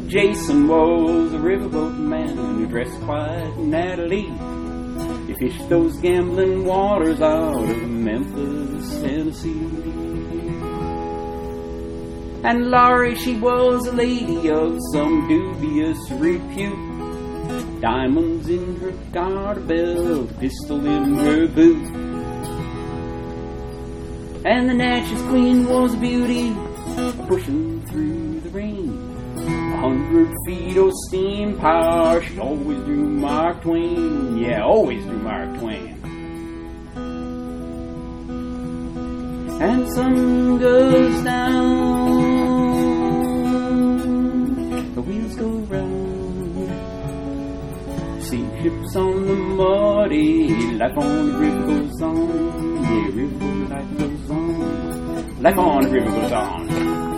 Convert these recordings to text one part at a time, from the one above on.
Jason was a riverboat man who dressed quite nattily. He fished those gambling waters out of Memphis, Tennessee. And Laurie, she was a lady of some dubious repute. Diamonds in her garter belt, a pistol in her boot. And the Natchez Queen was a beauty, pushing through the rain. 100 feet of steam power, she always drew Mark Twain. Yeah, always drew Mark Twain. And the sun goes down, the wheels go round. Steamships on the muddy, life on the river goes on. Yeah, river life goes on. Life on the river goes on.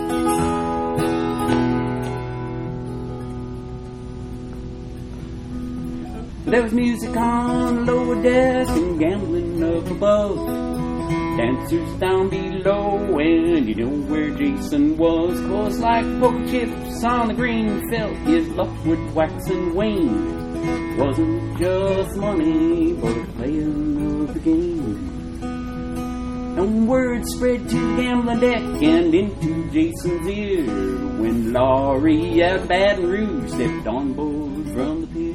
There was music on the lower deck and gambling up above. Dancers down below, and you know where Jason was. 'Cause like poker chips on the green, felt his luck would wax and wane. Wasn't just money, but a playing of the game. And word spread to the gambling deck and into Jason's ear when Laurie at Baton Rouge stepped on board from the pier.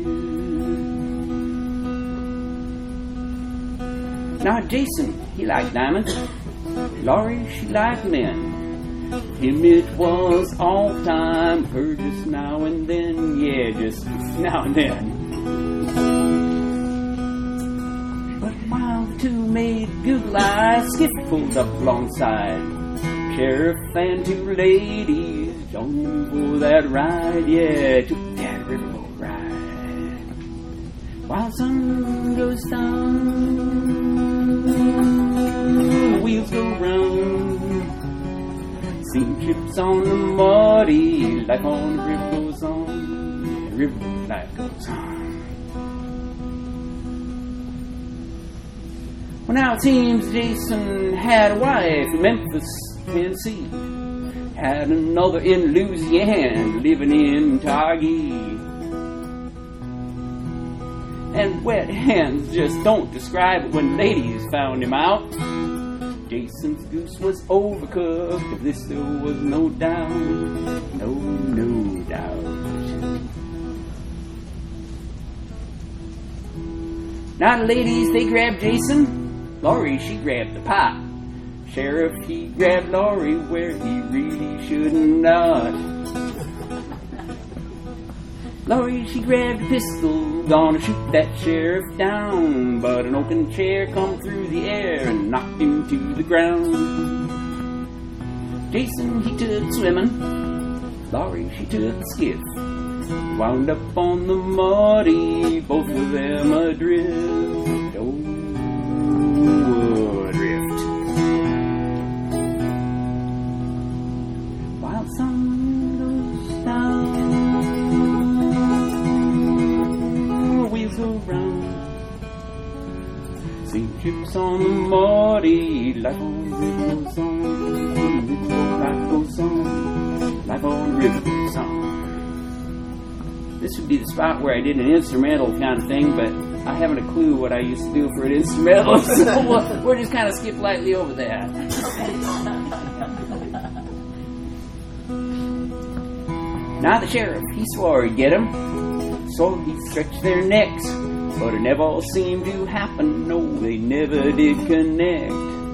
Now Jason, he liked diamonds. Laurie, she liked men. Him it was all time, her just now and then. Yeah, just now and then. But while the two made good eyes, Skiff pulled up alongside. Sheriff and two ladies joined for that ride. Yeah, took that riverboat ride. While the sun goes down, wheels go round. Steamships on the muddy, life on the river goes on. The river life goes on. Well, now it seems Jason had a wife in Memphis, Tennessee. Had another in Louisiana, living in Targhee. And wet hands just don't describe it when ladies found him out. Jason's goose was overcooked, of this there was no doubt. No doubt. Now the ladies, they grabbed Jason. Laurie, she grabbed the pot. Sheriff, he grabbed Laurie where he really should not. Laurie, she grabbed a pistol, gonna shoot that sheriff down. But an oaken chair come through the air and knocked him to the ground. Jason, he took swimming. Laurie, she took the skiff. Wound up on the muddy, both of them adrift. Oh, adrift. While the sun goes down, wheels go round. Steamships on the muddy, life on the river goes on. Life goes on. Life on the river goes on. This would be the spot where I did an instrumental kind of thing, but I haven't a clue what I used to do for an instrumental, so we'll just kind of skip lightly over that. Now the sheriff, he swore he'd get him, so he stretched their necks, but it never seemed to happen. No, they never did connect.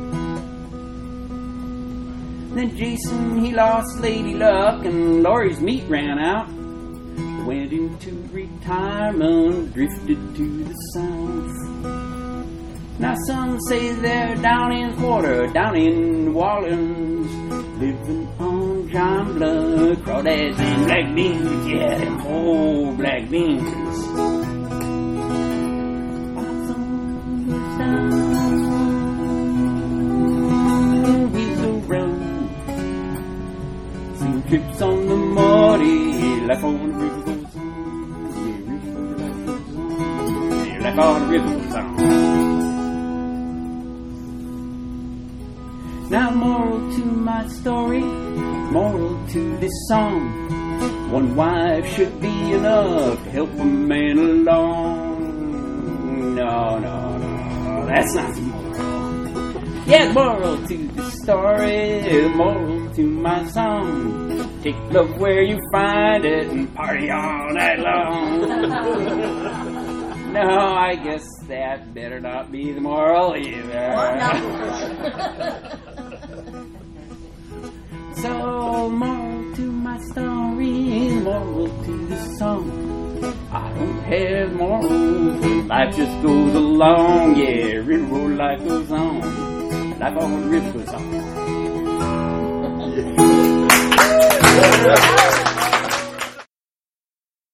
Then Jason, he lost Lady Luck, and Laurie's meat ran out. Went into retirement, drifted to the south. Now some say they're down in Quarter, down in New Orleans, living on jambla, crawdads and black beans. Yeah, them old black beans. Wheels go round. Steamships on the muddy, life on the river goes on. Yeah, river life goes on. Yeah, life on the river goes on. Now moral to my story, moral to this song. one wife should be enough to help a man along. No, that's not the moral. Yeah, the moral to the story, the moral to my song. Take love where you find it and party all night long. No, I guess that better not be the moral either. So, moral to my story, moral to the song. I don't have morals, life just goes along. Yeah, river road, life goes on. Life on the river goes on.